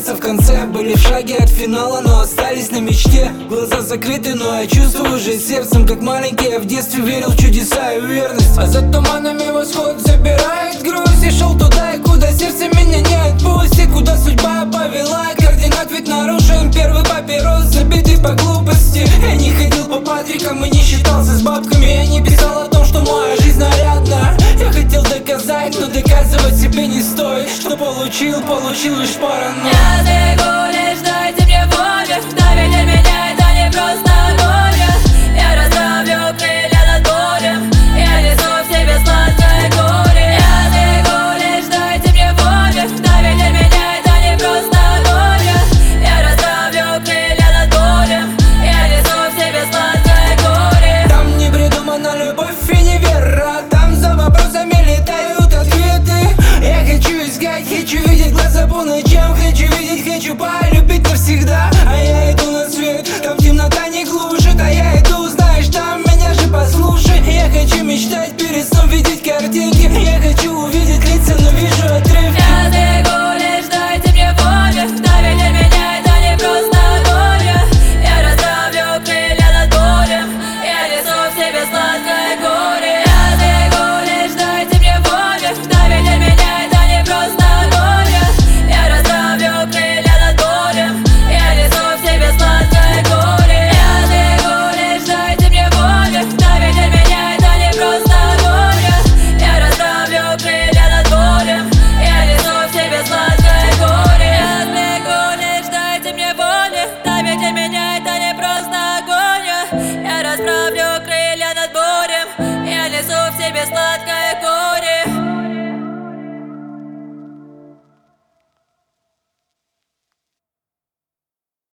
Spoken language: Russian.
сердца в конце были в шаге от финала, но остались на мечте. Глаза закрыты, но я чувствую уже сердцем, как маленький я в детстве верил в чудеса и уверенность. А за туманами восход забирает грусть. И шел туда, и куда сердце меня не отпустит, куда судьба повела, и координат ведь нарушен. Первый папирос забитый по глупости. Я не ходил по Патрикам и не считался с бабками. Я не писал о том, что моя жизнь нарядна. Я хотел доказать, но доказывать себе не стоит. Что получил лишь паранойю. Я бегу, лишь дайте мне волю. Доверьте меня, это не просто горе. Я расправлю крылья над болью. Я несу в себе сладкое горе. Я бегу, лишь дайте мне волю. Доверьте меня, это не просто горе. Я расправлю крылья над болью. Я несу в себе сладкое горе. Там не придумана любовь и не вера. Там за вопросами летают ответы. Я хочу искать, хочу видеть глаза по ночам. Хочу видеть, хочу